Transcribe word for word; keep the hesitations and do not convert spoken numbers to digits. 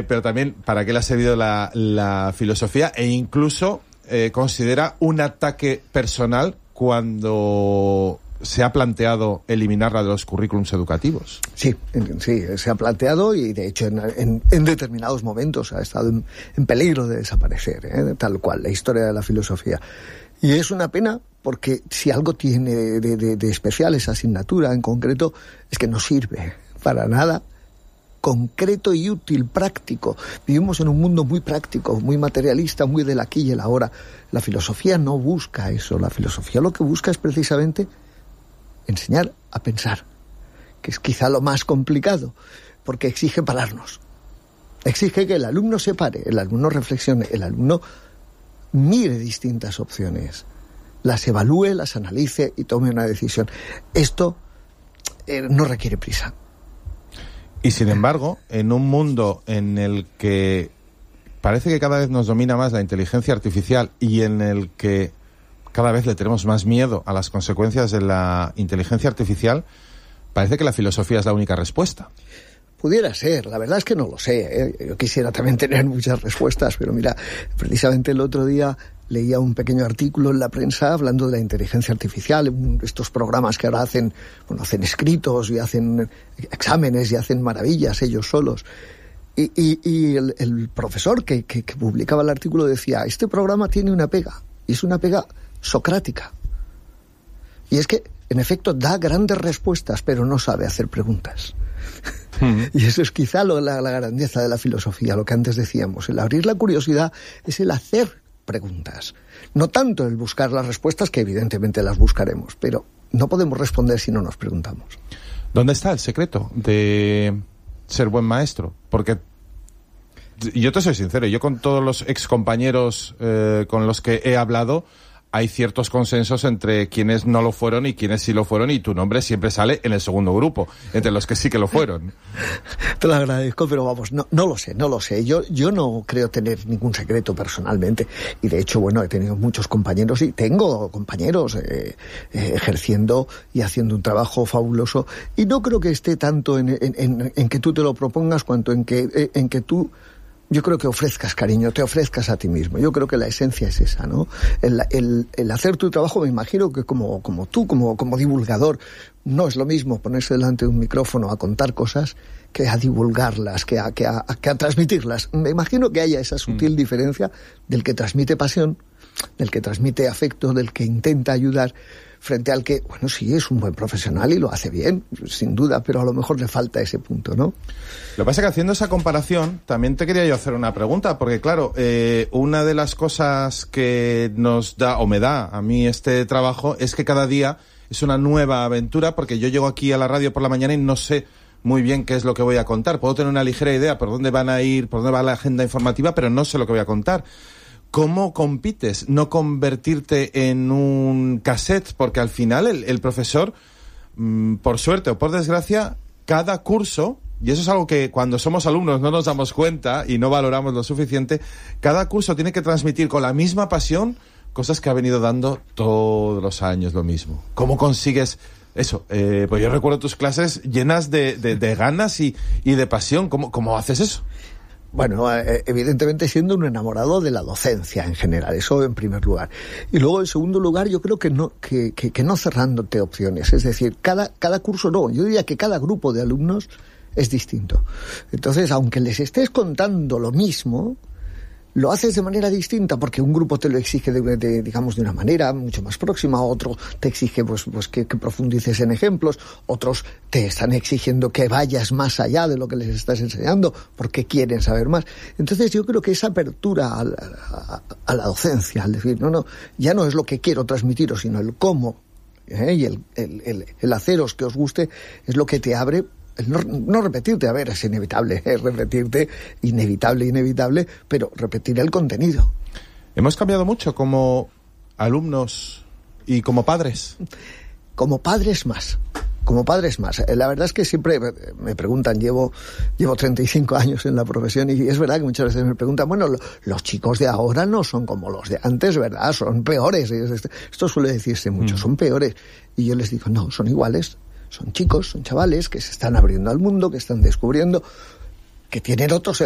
eh, pero también para qué le ha servido la, la filosofía, e incluso eh, considera un ataque personal cuando se ha planteado eliminarla de los currículums educativos. Sí, sí, se ha planteado y de hecho en, en, en determinados momentos ha estado en, en peligro de desaparecer, ¿eh? Tal cual, la historia de la filosofía. Y es una pena porque si algo tiene de, de, de especial esa asignatura en concreto es que no sirve para nada concreto y útil, práctico. Vivimos en un mundo muy práctico, muy materialista, muy del aquí y el ahora. La filosofía no busca eso, la filosofía lo que busca es precisamente enseñar a pensar, que es quizá lo más complicado, porque exige pararnos. Exige que el alumno se pare, el alumno reflexione, el alumno mire distintas opciones, las evalúe, las analice y tome una decisión. Esto eh, no requiere prisa. Y sin embargo, en un mundo en el que parece que cada vez nos domina más la inteligencia artificial y en el que cada vez le tenemos más miedo a las consecuencias de la inteligencia artificial, parece que la filosofía es la única respuesta. Pudiera ser, la verdad es que no lo sé, ¿eh? Yo quisiera también tener muchas respuestas, pero mira, precisamente el otro día leía un pequeño artículo en la prensa hablando de la inteligencia artificial, estos programas que ahora hacen, bueno, hacen escritos y hacen exámenes y hacen maravillas ellos solos. Y, y, y el, el profesor que, que, que publicaba el artículo decía, este programa tiene una pega, y es una pega socrática. Y es que, en efecto, da grandes respuestas, pero no sabe hacer preguntas. Mm. Y eso es quizá lo, la, la grandeza de la filosofía, lo que antes decíamos. El abrir la curiosidad es el hacer preguntas. No tanto el buscar las respuestas, que evidentemente las buscaremos, pero no podemos responder si no nos preguntamos. ¿Dónde está el secreto de ser buen maestro? Porque yo te soy sincero, yo con todos los excompañeros eh, con los que he hablado, hay ciertos consensos entre quienes no lo fueron y quienes sí lo fueron, y tu nombre siempre sale en el segundo grupo, entre los que sí que lo fueron. Te lo agradezco, pero vamos, no, no lo sé, no lo sé. Yo, yo no creo tener ningún secreto personalmente, y de hecho, bueno, he tenido muchos compañeros y tengo compañeros eh, eh, ejerciendo y haciendo un trabajo fabuloso, y no creo que esté tanto en, en, en, en que tú te lo propongas cuanto en que, eh, en que tú... Yo creo que ofrezcas cariño, te ofrezcas a ti mismo. Yo creo que la esencia es esa, ¿no? El, el, el hacer tu trabajo, me imagino que como, como tú, como, como divulgador, no es lo mismo ponerse delante de un micrófono a contar cosas que a divulgarlas, que a, que a, que a transmitirlas. Me imagino que haya esa sutil mm. diferencia del que transmite pasión, del que transmite afecto, del que intenta ayudar, frente al que, bueno, sí, es un buen profesional y lo hace bien, sin duda, pero a lo mejor le falta ese punto, ¿no? Lo que pasa es que haciendo esa comparación, también te quería yo hacer una pregunta, porque claro, eh, una de las cosas que nos da, o me da a mí este trabajo, es que cada día es una nueva aventura, porque yo llego aquí a la radio por la mañana y no sé muy bien qué es lo que voy a contar. Puedo tener una ligera idea por dónde van a ir, por dónde va la agenda informativa, pero no sé lo que voy a contar. ¿Cómo compites? No convertirte en un cassette, porque al final el, el profesor, mmm, por suerte o por desgracia, cada curso, y eso es algo que cuando somos alumnos no nos damos cuenta y no valoramos lo suficiente, cada curso tiene que transmitir con la misma pasión cosas que ha venido dando todos los años lo mismo. ¿Cómo consigues eso? Eh, pues yo recuerdo tus clases llenas de, de, de ganas y, y de pasión. ¿Cómo, cómo haces eso? Bueno, evidentemente siendo un enamorado de la docencia en general, eso en primer lugar. Y luego, en segundo lugar, yo creo que no, que, que, que no cerrándote opciones. Es decir, cada, cada curso no, yo diría que cada grupo de alumnos es distinto. Entonces, aunque les estés contando lo mismo, lo haces de manera distinta, porque un grupo te lo exige, de, de, digamos, de una manera mucho más próxima, otro te exige pues, pues que, que profundices en ejemplos, otros te están exigiendo que vayas más allá de lo que les estás enseñando, porque quieren saber más. Entonces yo creo que esa apertura a la, a, a la docencia, al decir, no, no, ya no es lo que quiero transmitiros, sino el cómo, ¿eh? y el, el, el, el haceros que os guste, es lo que te abre. El no, no repetirte, a ver, es inevitable, es repetirte, inevitable, inevitable, pero repetir el contenido. ¿Hemos cambiado mucho como alumnos y como padres? Como padres más, como padres más. La verdad es que siempre me preguntan, llevo, llevo treinta y cinco años en la profesión, y es verdad que muchas veces me preguntan, bueno, los chicos de ahora no son como los de antes, ¿verdad? Son peores. Esto suele decirse mucho, mm. son peores. Y yo les digo, no, son iguales. Son chicos, son chavales que se están abriendo al mundo, que están descubriendo, que tienen otros